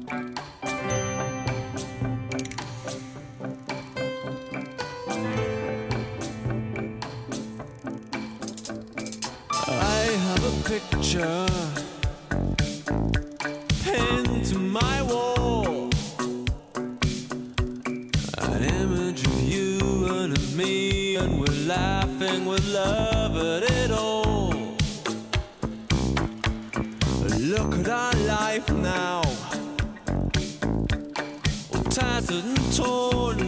I have a picture pinned to my wall, an image of you and of me, and we're laughing with love at it all. Look at our life now, all tattered and torn.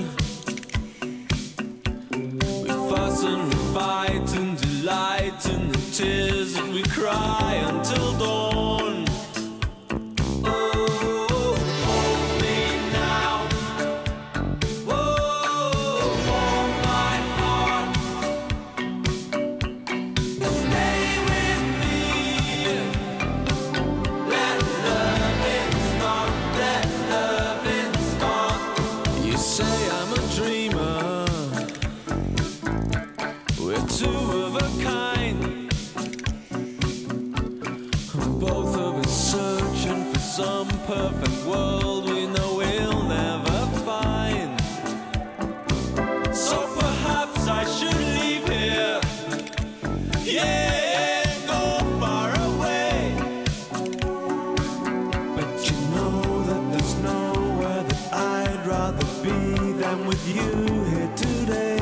We fuss and we fight and delight in the tears that we cry until dawn. Oh, hold me now. Oh, warm my heart. Stay with me. Let loving start. Let loving start. You say I'm a dreamer. We're two of a kind. Both of us searching for some perfect world we know we'll never find. So perhaps I should leave here, yeah, go far away. But you know that there's nowhere that I'd rather be than with you here today.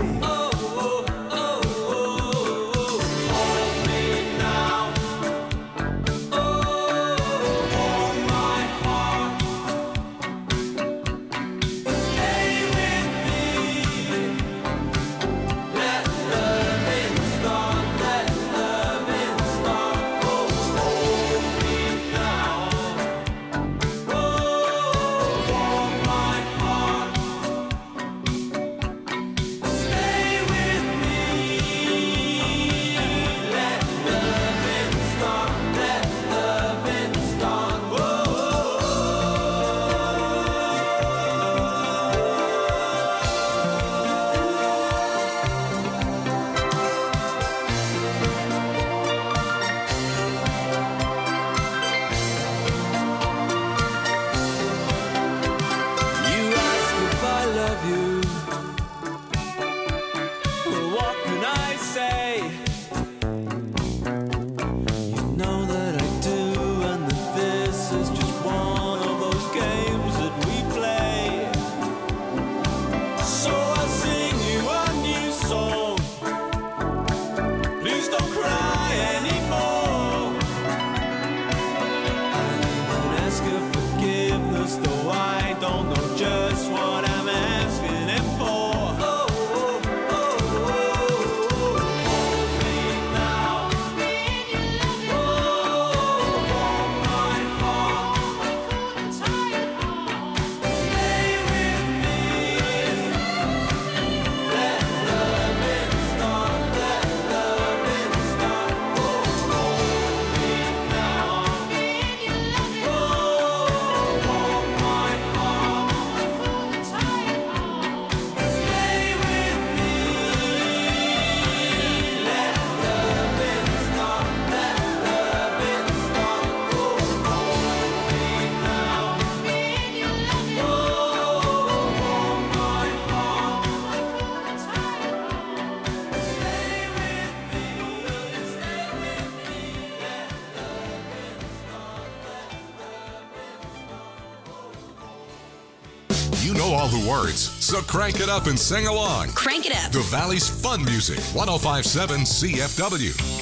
You know all the words, so crank it up and sing along. Crank it up. The Valley's fun music, 105.7 CFW.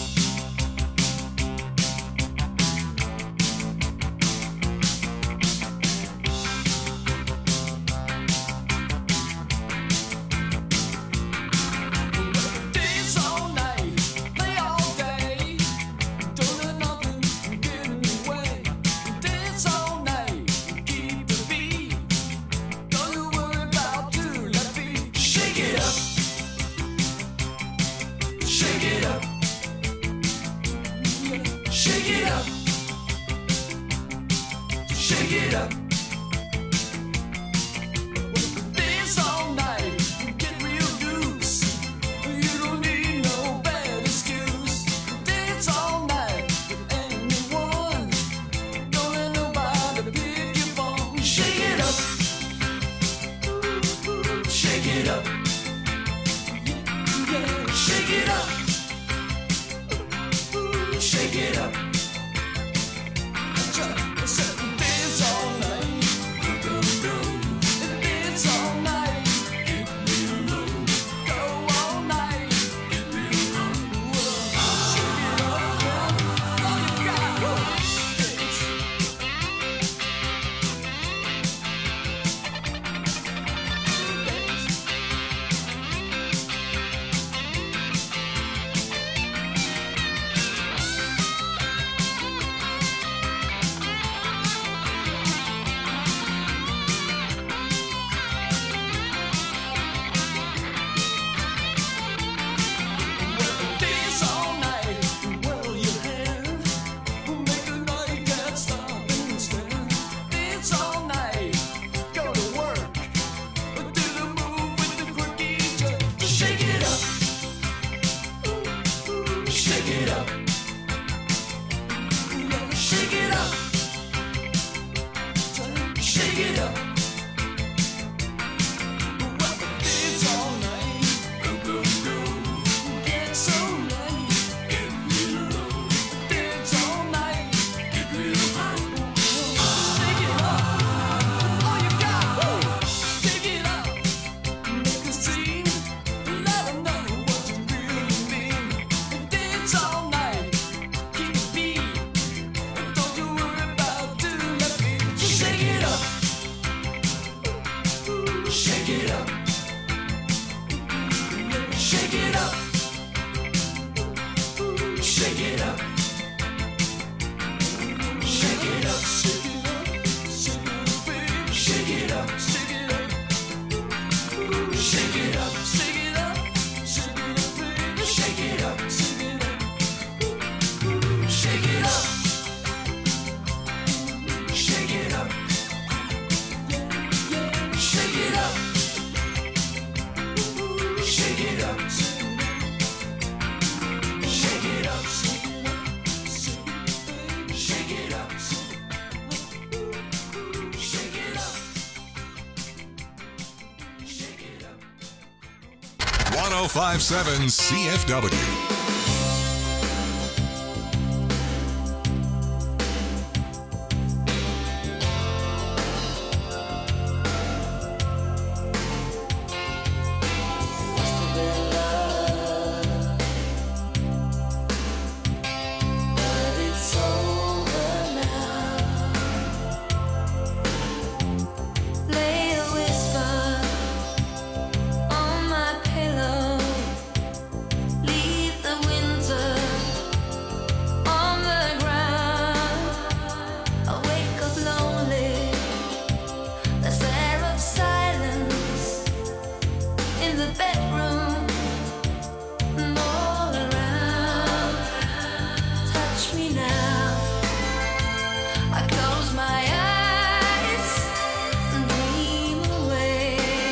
Shake it up. Shake it up. Shake it up. Shake it up. Shake it up. Shake it up. Shake it up. Shake it up. Shake it up. Shake it up. Shake it up. Shake it up. Shake it up. Shake it up. Shake it up. 1057 CFW. Lay a whisper on my pillow. Leave the winter on the ground. I wake up lonely. There's air of silence in the bedroom and all around. Touch me now. I close my eyes and dream away.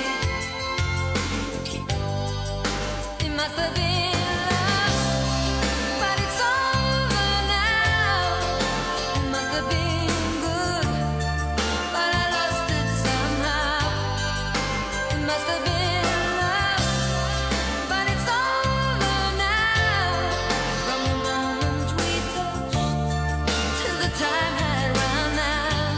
It must have been love, but it's over now. It must have been good, but I lost it somehow. It must have been love, but it's over now. From the moment we touched till the time had run out.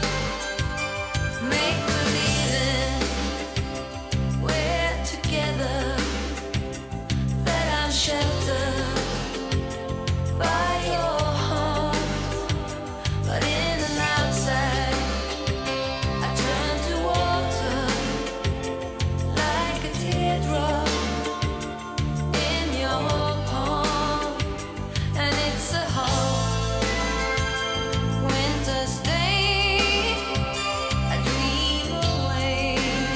Make believing we're together, that I'm sheltered by your heart. But in and outside, I turn to water like a teardrop in your palm. And it's a hard winter's day. I dream away.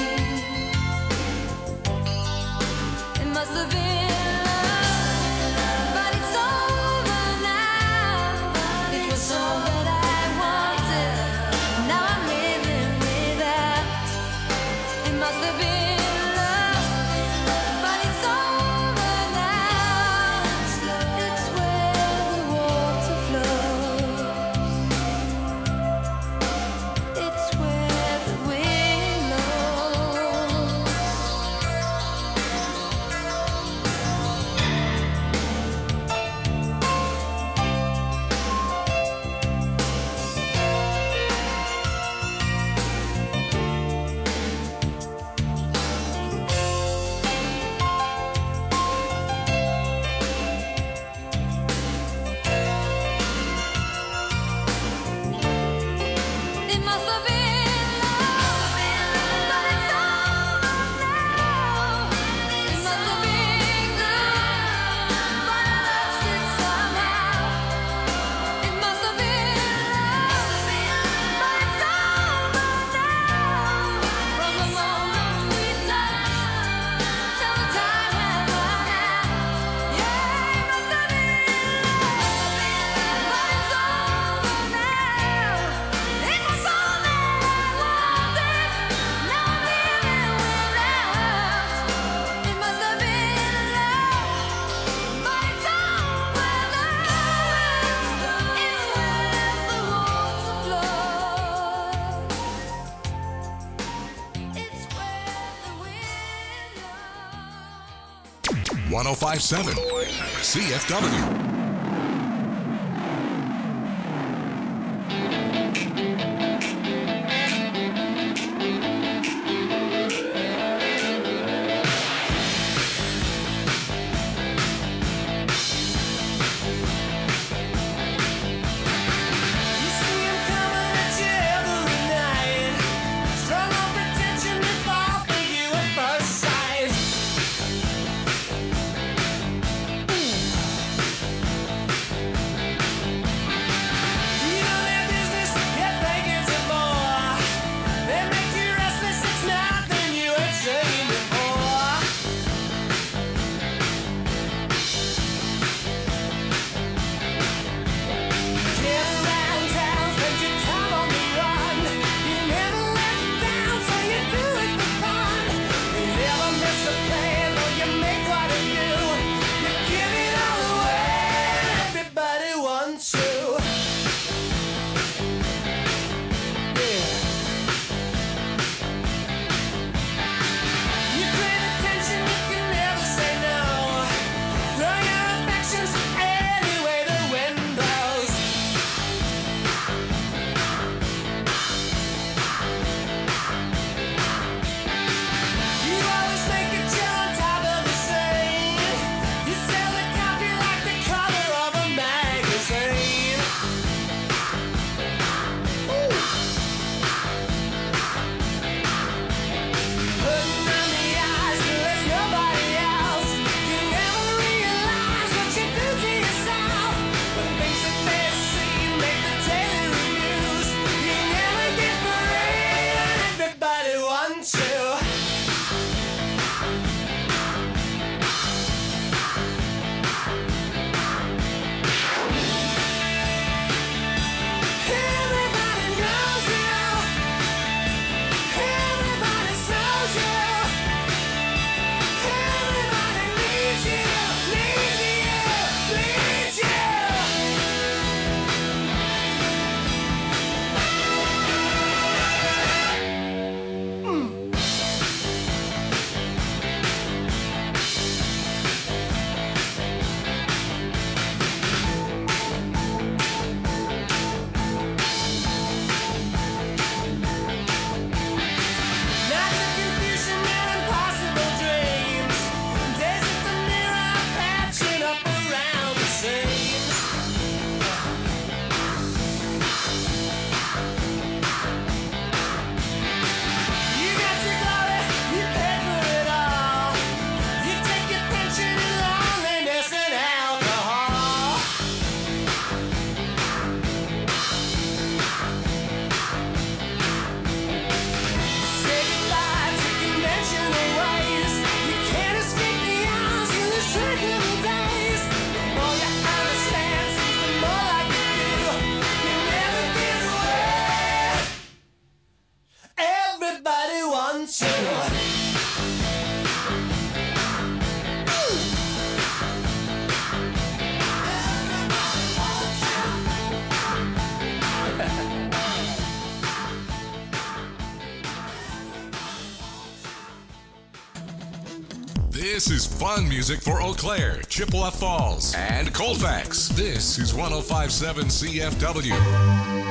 It must have been love, but it's over now. It was all that I wanted. Now I'm living without. It must have been love, but it's over now. It's where the water flows. It's where the wind blows. It must have been love, but it's over now. It must have been good, but I lost it somehow. It must have been love, but it's over now. From the moment we touched till the time had run out. Yeah, it must have been love, but it's over now. It was all that I wanted. Now I'm living without. It must have been love, but it's over now. It's where the water flows. It's where the wind blows. 1057 CFW. You see 'em coming at you every night. Strong on pretension before So what? This is fun music for Eau Claire, Chippewa Falls, and Colfax. This is 105.7 CFW.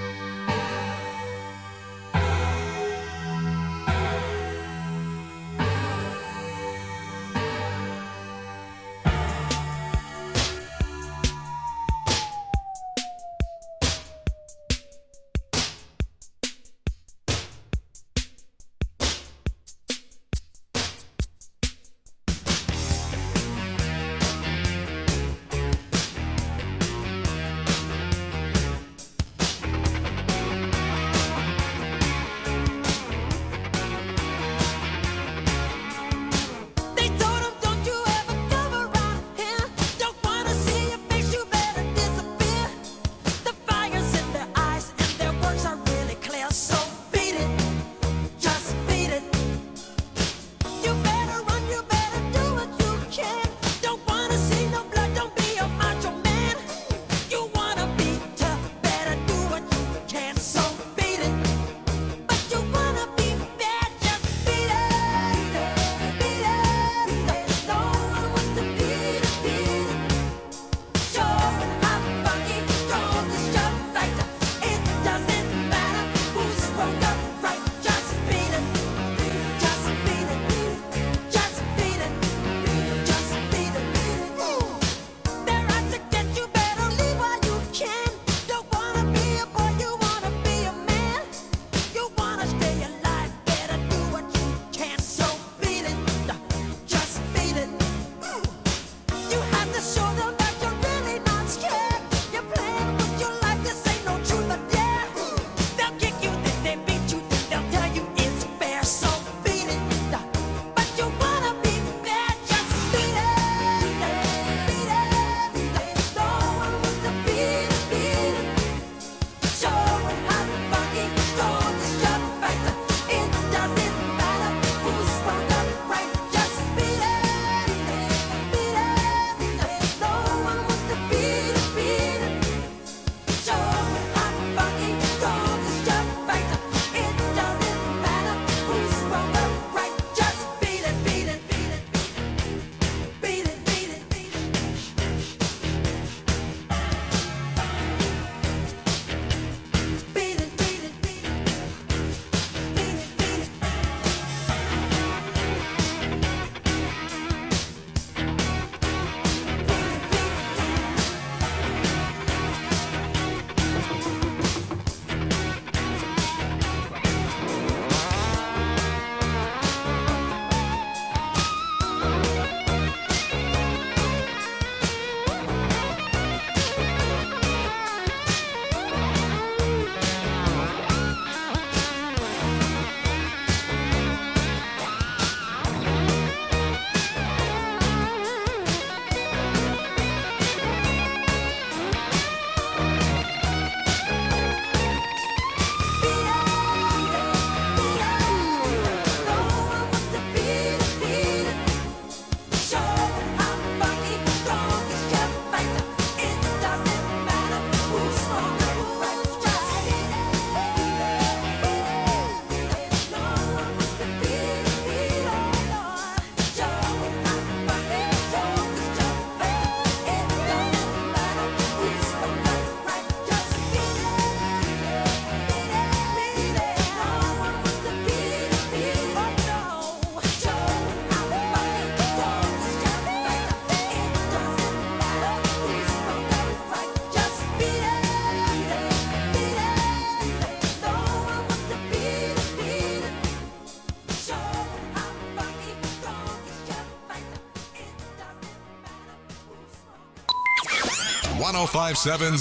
#1057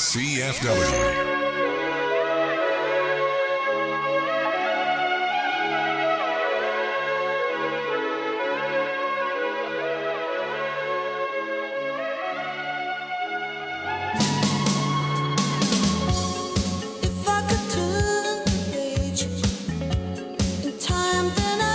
CFW. If I could turn the page in time, then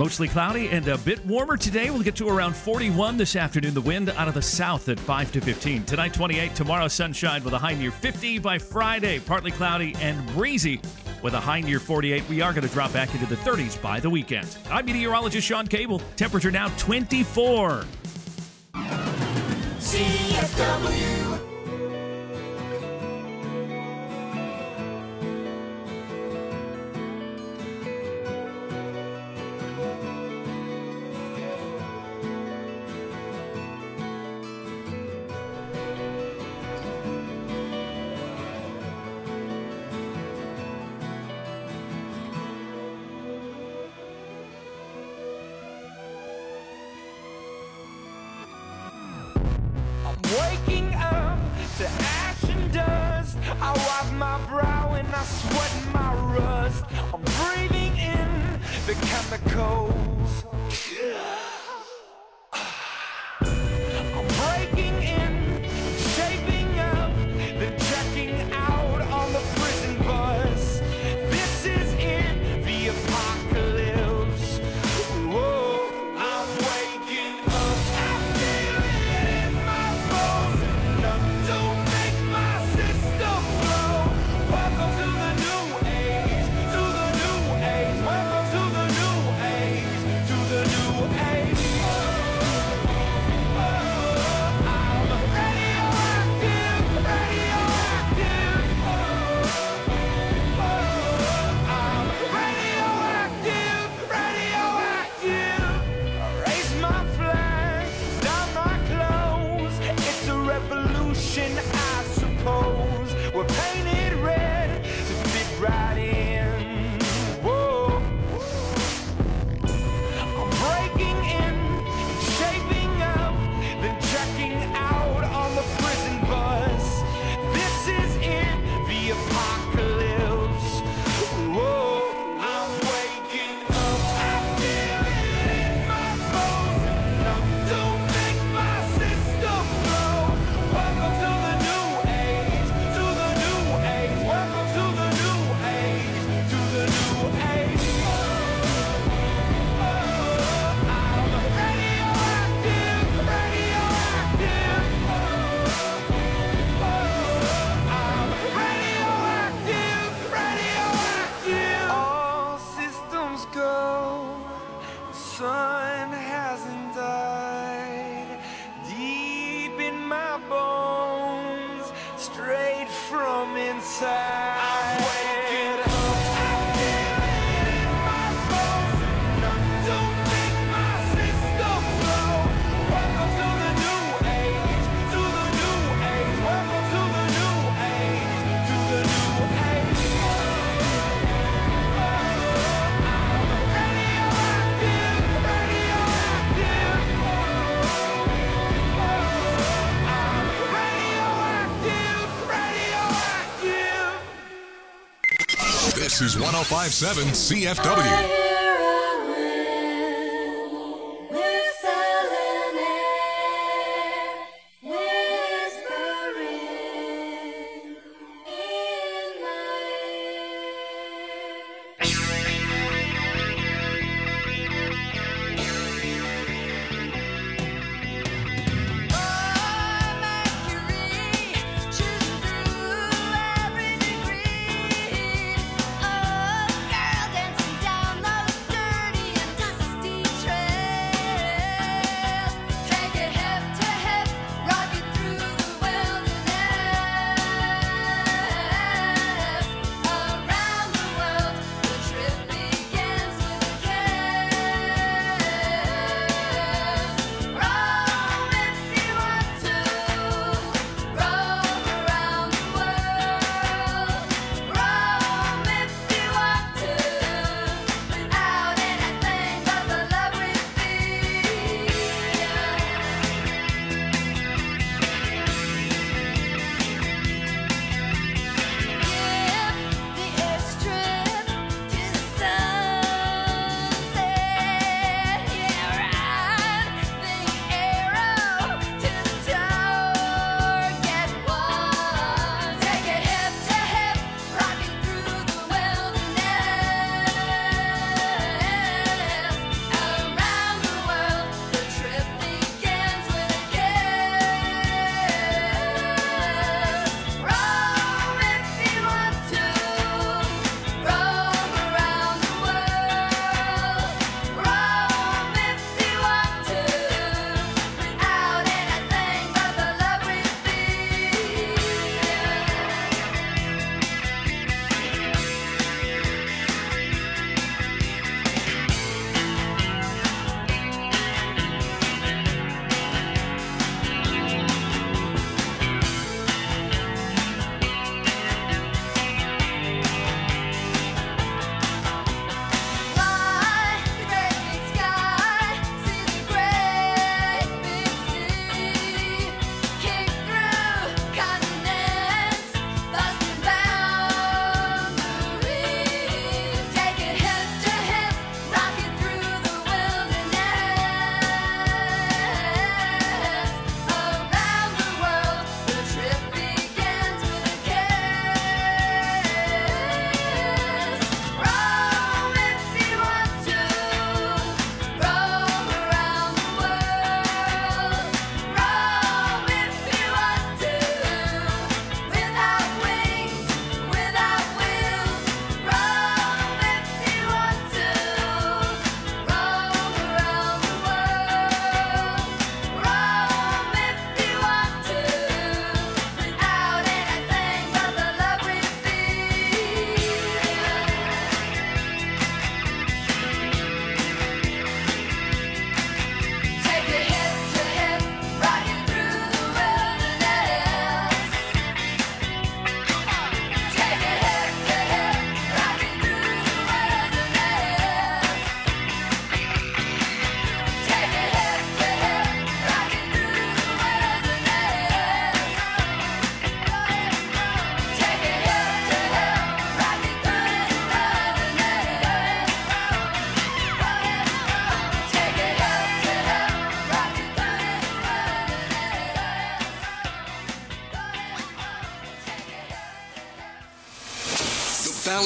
Mostly cloudy and a bit warmer today. We'll get to around 41 this afternoon. The wind out of the south at 5 to 15. Tonight, 28. Tomorrow, sunshine with a high near 50. By Friday, partly cloudy and breezy with a high near 48. We are going to drop back into the 30s by the weekend. I'm meteorologist Sean Cable. Temperature now 24. CFW. Waking up to ash and dust. I wipe my brow and I sweat my rust. I'm breathing in the chemicals. I'm breaking in, shaping up, then checking out on the prison bus. This is it, the apocalypse. Whoa, I'm waking up. I feel it in my bones. Enough to make my system blow. Welcome to the new age, to the new age. Welcome to the new age, to the new age. I'm radioactive, radioactive. I'm radioactive, radioactive. Raise my flag, down my clothes. It's a revolution, I suppose. We're painted red to fit right in. Whoa. I'm breaking in, shaping up, then checking out on the prison bus. This is it, the apocalypse. Whoa, I'm waking up. I feel it in my bones. Enough to make my system blow. Welcome to the new age, to the new age. Welcome to the new age, to the new age. I'm radioactive, radioactive. I'm radioactive, radioactive. All systems go. The sun hasn't died. Deep in my bones, straight from inside. I'm waking up. I feel it in my bones. Enough to make my system blow. Welcome to the new age, to the new age. Welcome to the new age, to the new age. I'm radioactive, radioactive. I'm radioactive, radioactive. This is 1057 CFW. Down the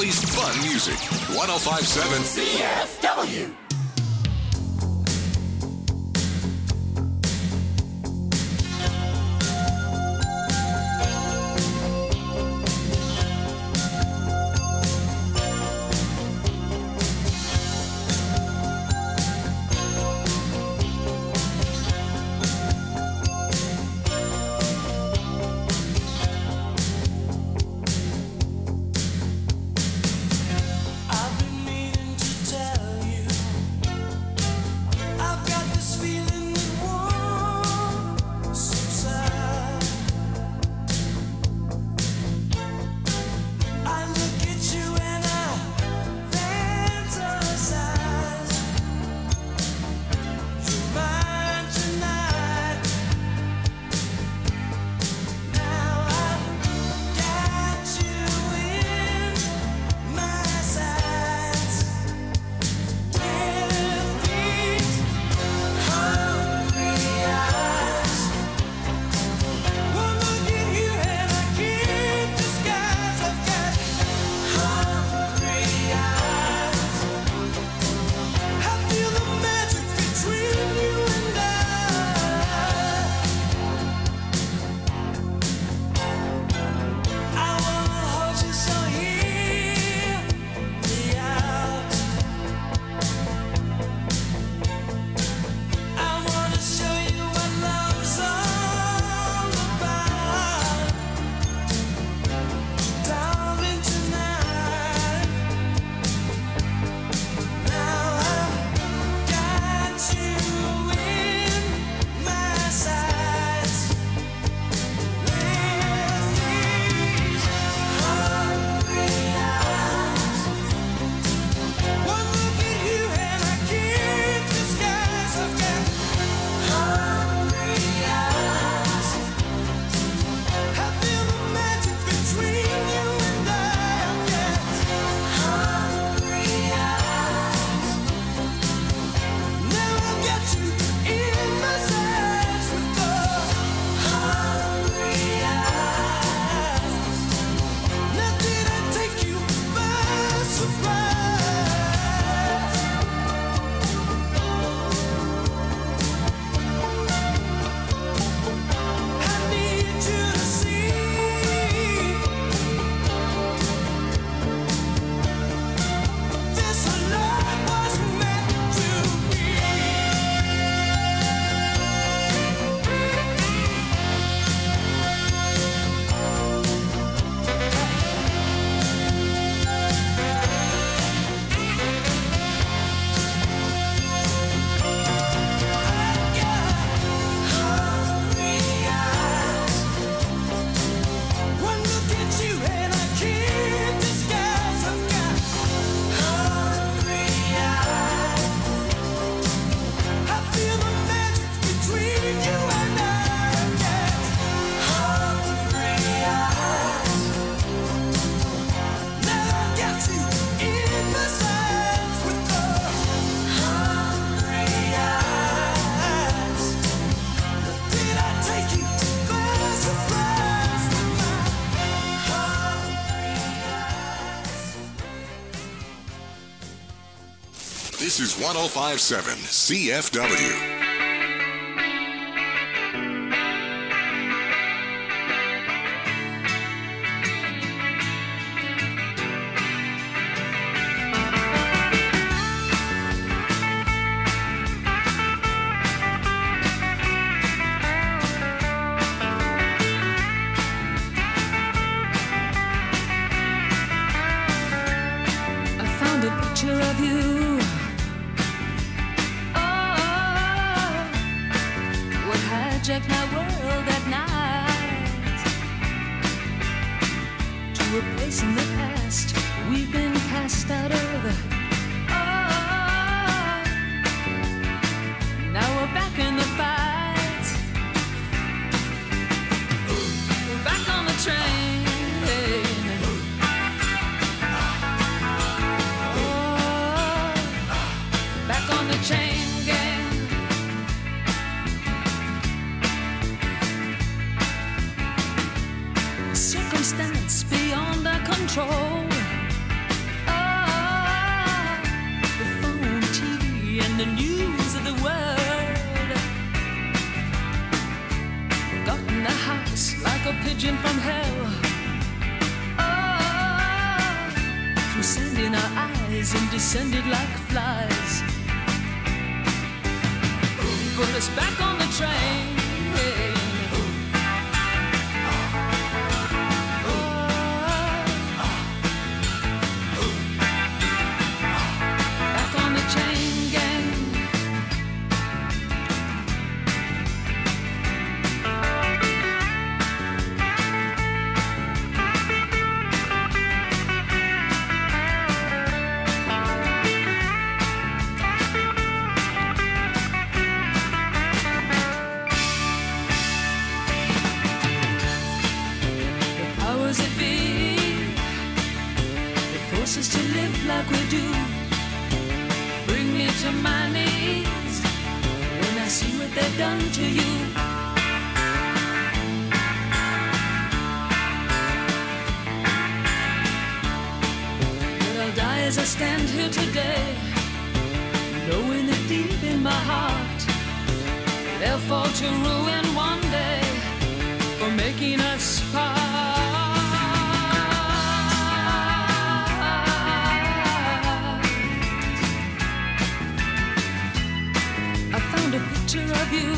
Philly's fun music. 1057 CFW. I've been meaning to tell you, I've got this feeling that won't subside. I look at you and I fantasize. You're mine tonight. Now I've got you in my sights. With these hungry eyes, one look at you and I can't disguise. I've got hungry eyes. I feel the magic between you and I wanna hold you so hear me out. I wanna show you what love's all about. Darling, tonight. Now I've got you in my sights. With these hungry eyes, one look at you and I can't disguise. I've got hungry eyes. I feel the magic between you and I've got hungry eyes. Now I've got you in my sights with the hungry eyes. Now did I take you by surprise? I need you to see this love was meant to be. I've got hungry eyes. One look at you and I can't disguise. I've got hungry eyes. I feel the magic between you and I've got hungry eyes. Now I've got you in my sights with the hungry eyes. Did I take you by surprise with my hungry eyes? This is 1057 CFW. I found a picture of you. Oh, what hijacked my world at night to a place in the past we've been cast out of. Oh, now we're back in the fight. We're back on the train. Back on the chain gang. Circumstance beyond our control descended like flies. Put us back on the train. Back on the chain gang. Powers that be, they force us to live like we do. Bring me to my knees when I see what they've done to you. But I'll die as I stand here today, knowing that deep in my heart they'll fall to ruin one day for making us part. I found a picture of you.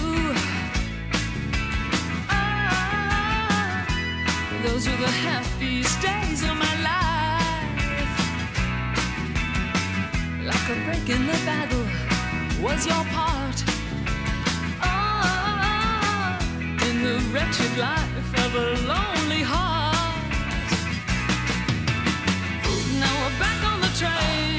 Ah, those were the happiest days of my life. Like a break in the battle was your part. In the wretched life of a lonely heart. Now we're back on the train.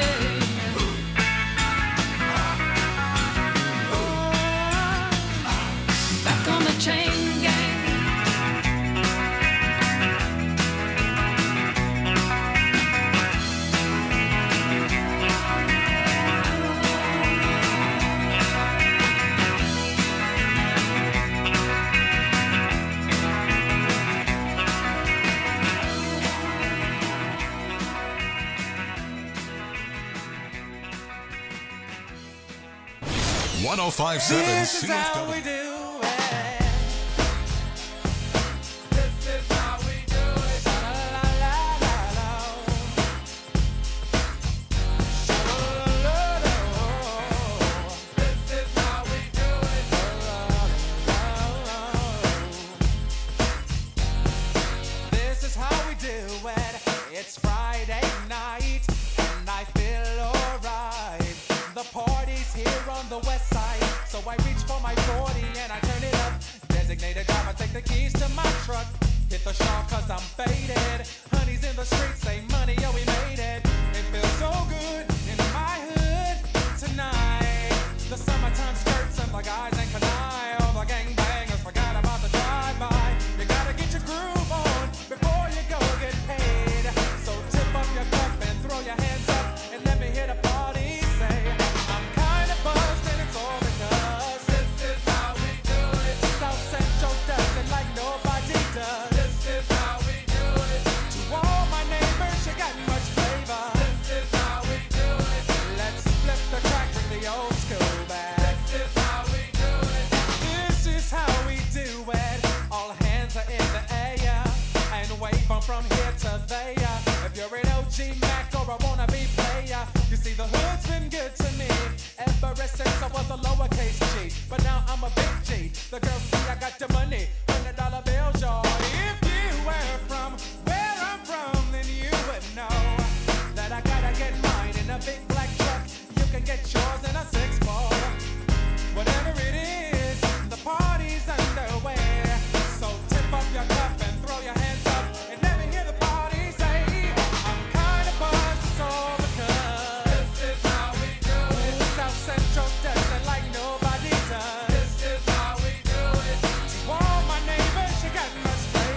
Back on the chain gang. This is how we do it. This is how we do it. La la la la la. La la la la. This is how we do it. La la la la. This is how we do it. It's Friday night and I feel alright. The party's here on the west side, so I reach for my 40 and I turn it up. Designated driver, take the keys to my truck. Hit the shop cause I'm faded. Honey's in the streets, say money, yo, we made it. It feels so good in my hood tonight. The summertime skirts and the guys ain't canine. All the gangbangers forgot about the drive-by. You gotta get your groove on before you go get paid. So tip up your cup and throw your hands up and let me hear the party say, I'm kinda buzzed and it's all because this is how we do it. South Central does it like nobody does. This is how we do it. To all my neighbors, you got much flavor. This is how we do it. Let's flip the track, bring the old school back. This is how we do it. This is how we do it. All hands are in the air and wave from here to there. If you're an OG Mac or a wannabe player, you see the hood's been good to me ever since I was a lowercase G. But now I'm a big G. The girls see I got the money, $100 bills, y'all. If you were from where I'm from, then you would know that I gotta get mine in a big black truck. You can get yours in a 6-4. Whatever it is, the party's underway. So tip up your cup and throw your hands up and let me hear the party say, I'm kinda buzzed, it's all because this is how we do it. South Central does it like nobody does. This is how we do it. To all my neighbors, you got much flavor.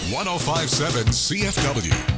1057 CFW.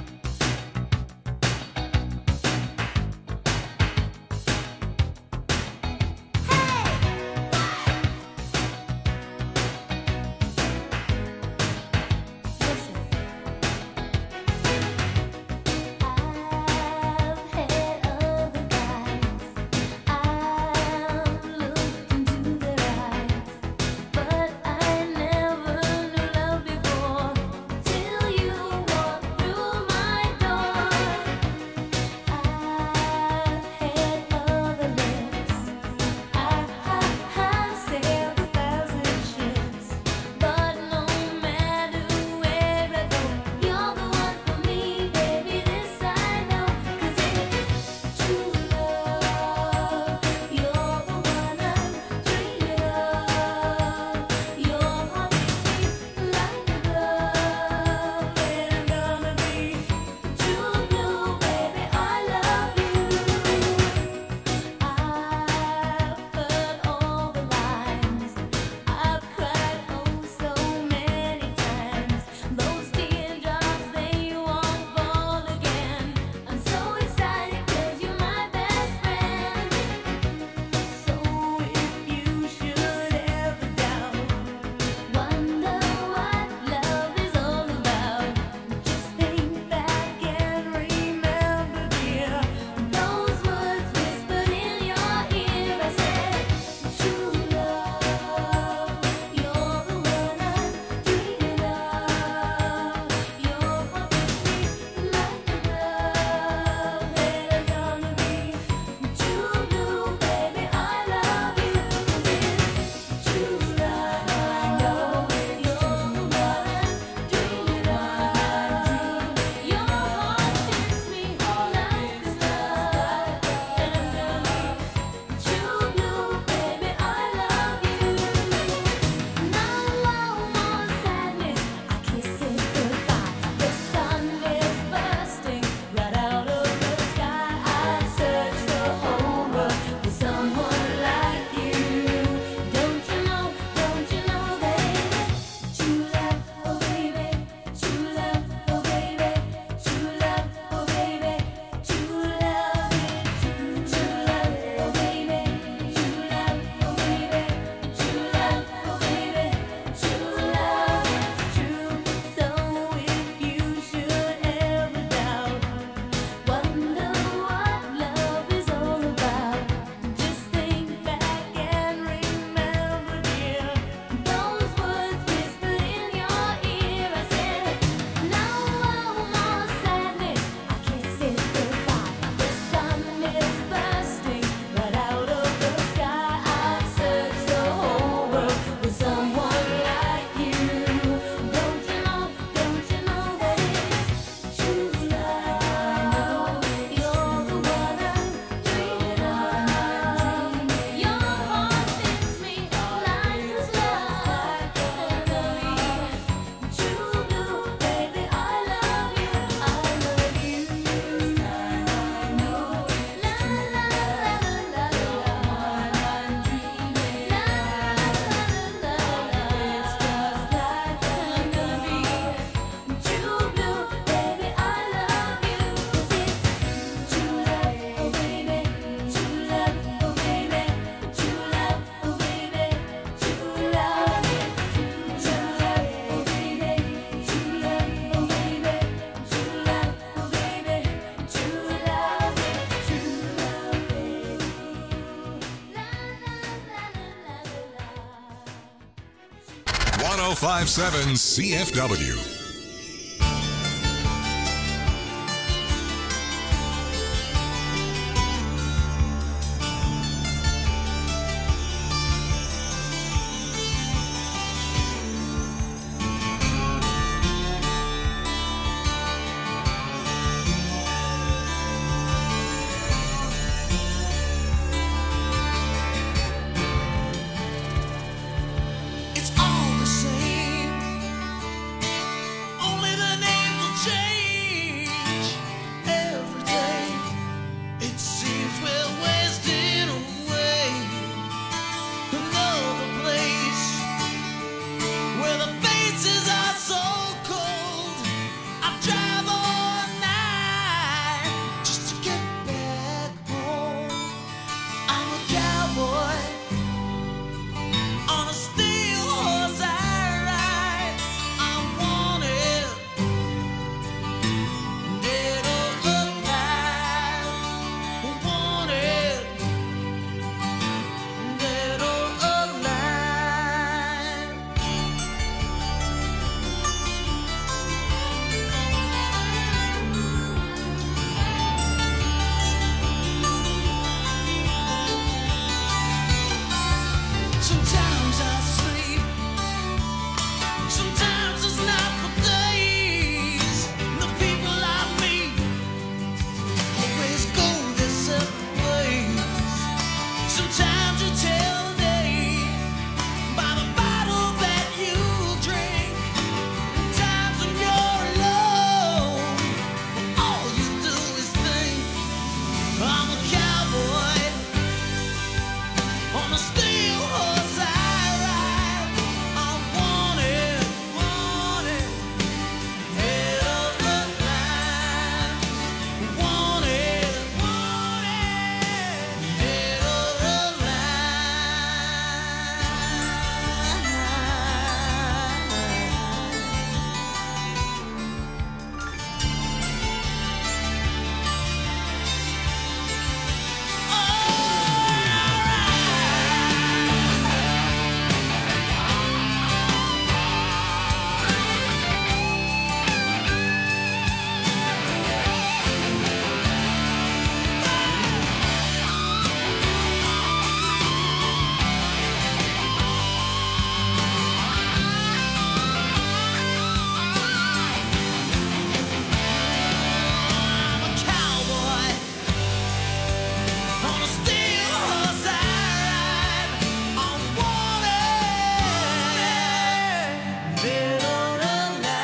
.1057 CFW. It's all the same. Sometimes I sleep, sometimes it's not for days. The people I meet always go their separate ways. Sometimes you tell the day by the bottle that you drink. Times when you're alone, all you do is think. I'm a cowboy on a steel horse I ride. I'm wanted, wanted, head of the line. Wanted, wanted, head of the I'm a cowboy on a steel horse I ride. I'm wanted, middle of the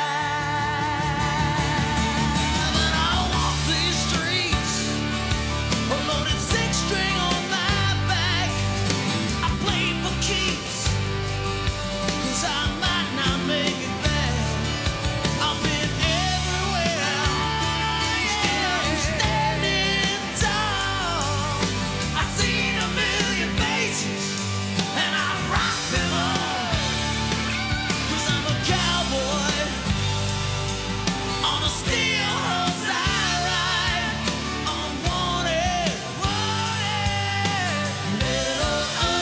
line. And I walk these streets, a loaded six-string on my back. I play for keeps, 'cause I might not make it back. I've been everywhere, still I'm standing tall. I've seen a million faces, and I rock them all. 'Cause I'm a cowboy on a steel horse I ride. I'm wanted, wanted, middle of the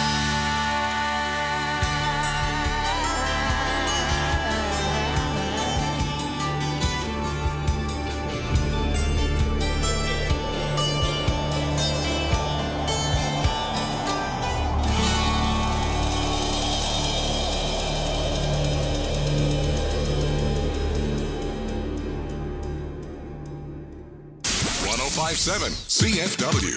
One 1057 CFW.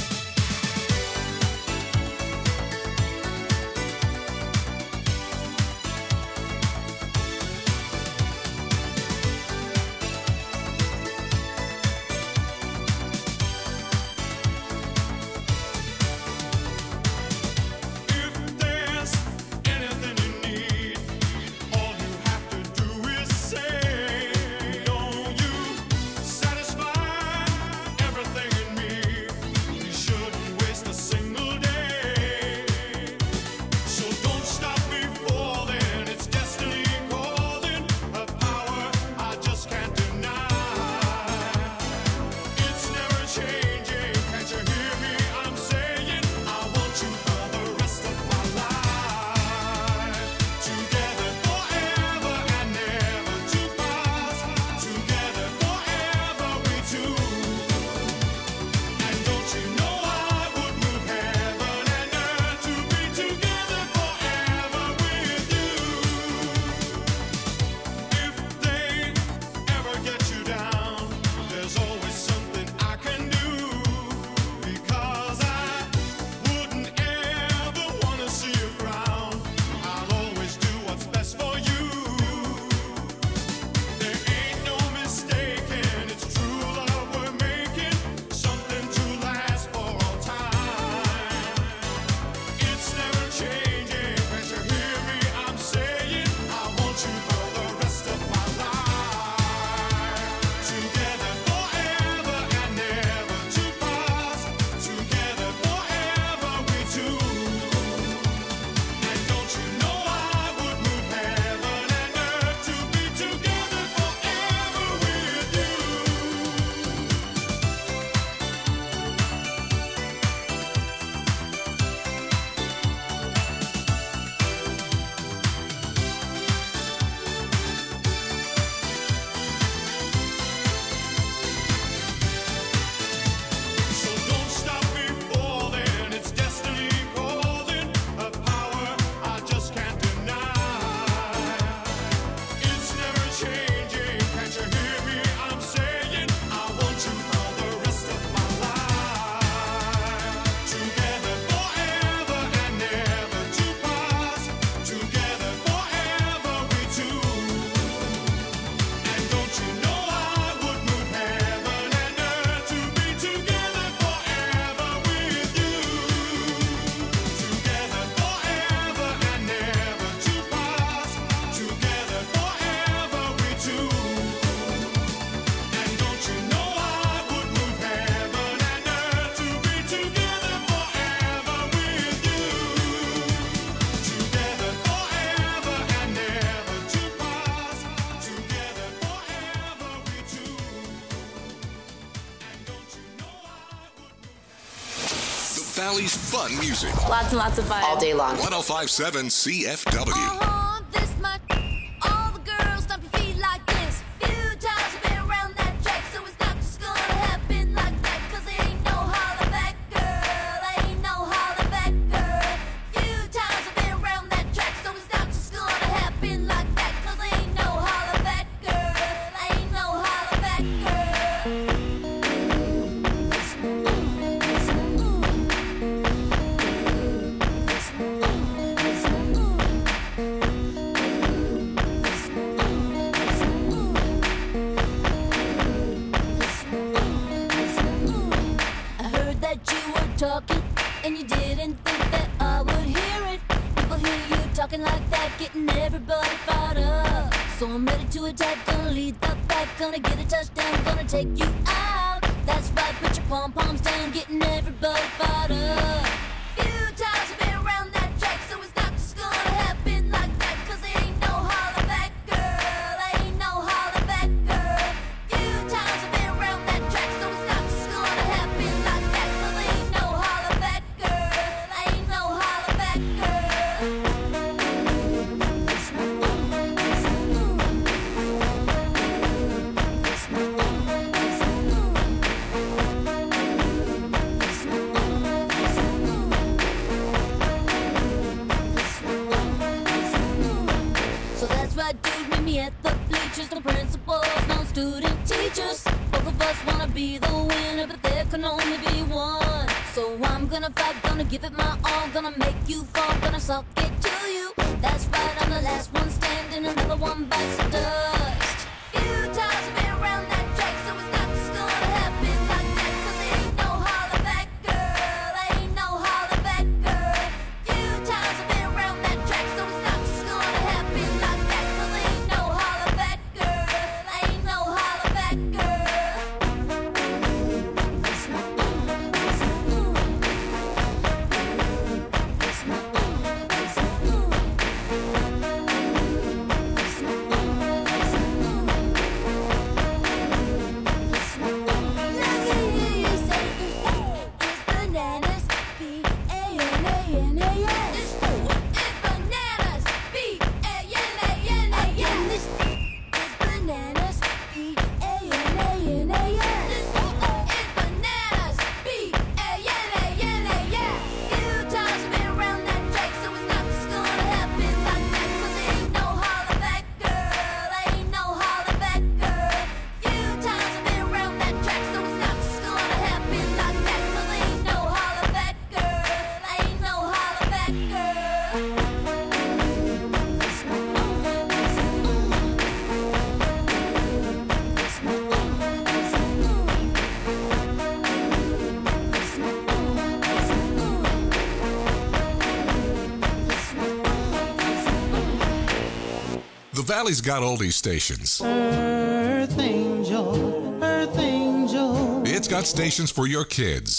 If there's anything you need, all you have to do is say, don't you satisfy everything in me? Valley's fun music. Lots and lots of fun. All day long. 105.7 CFW. This much. All the girls stomp your feet like this. Few times you've been around that track, so it's not just gonna happen like that. 'Cause there ain't no holler back, girl. Ain't no holler back, girl. Few times I've been around that track, so it's not just gonna happen like that. 'Cause there ain't no holler back, girl. Ain't no holler back, girl. Talking, and you didn't think that I would hear it. People hear you talking like that, getting everybody fired up. So I'm ready to attack, gonna lead the pack, gonna get a touchdown, gonna take you out. That's right, put your pom-poms down, getting everybody fired up. Few times you've been around that track, so it's not just gonna happen like that. 'Cause there ain't no holler back, girl. Ain't no holler back, girl. Few times you've been around that track, so it's not just gonna happen like that. 'Cause there ain't no holler back, girl. Ain't no holler back, So that's right, dude, meet me at the bleachers. No principals, no student teachers. Both of us wanna be the winner, but there can only be one. So I'm gonna fight, gonna give it my all, gonna make you fall, gonna suck it to you. That's right, I'm the last one standing, another one bites the dust. Few times I've been around that track, so it's not just gonna happen like that. 'Cause there ain't no holler back, girl. Ain't no holler back, girl. Few times I've been around that track, so it's not just gonna happen like that. 'Cause there ain't no holler back, girl. Ain't no holler back, girl. The Valley's got oldie stations. Earth Angel, Earth Angel. It's got stations for your kids.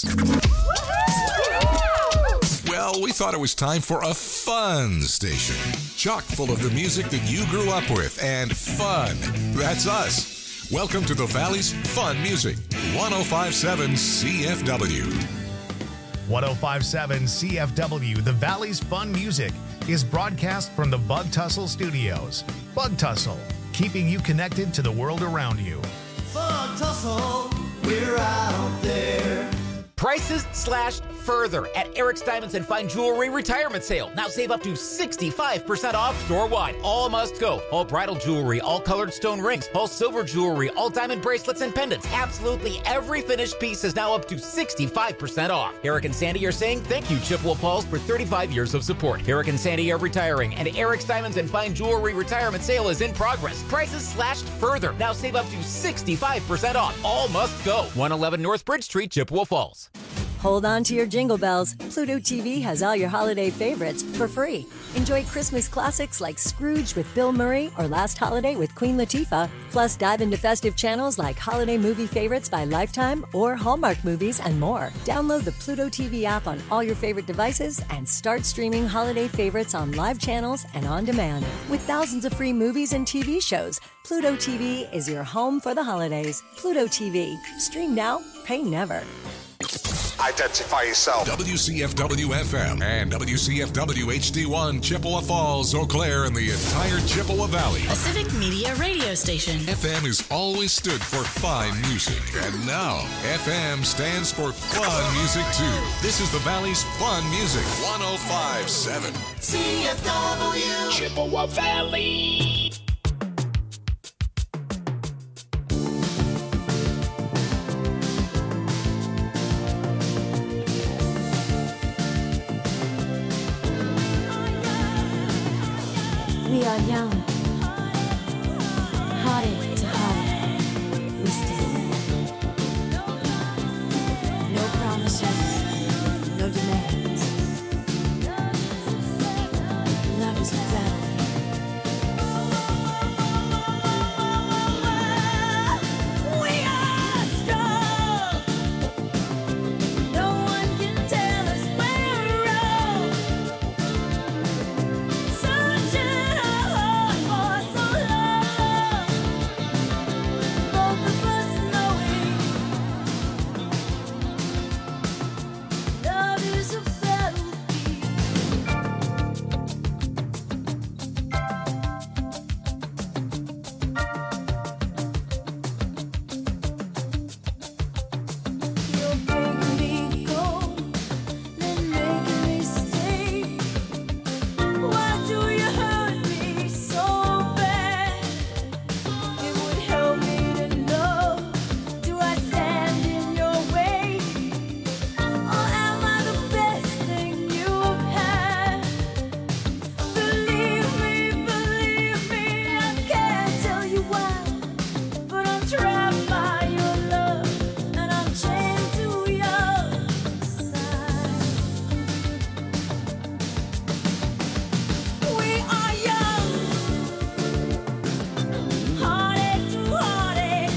Well, we thought it was time for a fun station. Chock full of the music that you grew up with and fun. That's us. Welcome to the Valley's Fun Music. 105.7 CFW. 105.7 CFW, the Valley's Fun Music, is broadcast from the Bug Tussle Studios. Bug Tussle, keeping you connected to the world around you. Bug Tussle, we're out there. Prices slashed further at Eric's Diamonds and Fine Jewelry Retirement Sale. Now save up to 65% off store-wide. All must go. All bridal jewelry, all colored stone rings, all silver jewelry, all diamond bracelets and pendants. Absolutely every finished piece is now up to 65% off. Eric and Sandy are saying thank you, Chippewa Falls, for 35 years of support. Eric and Sandy are retiring, and Eric's Diamonds and Fine Jewelry Retirement Sale is in progress. Prices slashed further. Now save up to 65% off. All must go. 111 North Bridge Street, Chippewa Falls. Hold on to your jingle bells. Pluto TV has all your holiday favorites for free. Enjoy Christmas classics like Scrooge with Bill Murray or Last Holiday with Queen Latifah. Plus, dive into festive channels like holiday movie favorites by Lifetime or Hallmark movies and more. Download the Pluto TV app on all your favorite devices and start streaming holiday favorites on live channels and on demand. With thousands of free movies and TV shows, Pluto TV is your home for the holidays. Pluto TV. Stream now, pay never. Identify yourself. WCFW FM and WCFW HD1 Chippewa Falls, Eau Claire, and the entire Chippewa Valley. A Civic Media radio station. FM has always stood for fine music, and now FM stands for fun music too. This is the Valley's Fun Music 105.7 CFW Chippewa Valley. We are young.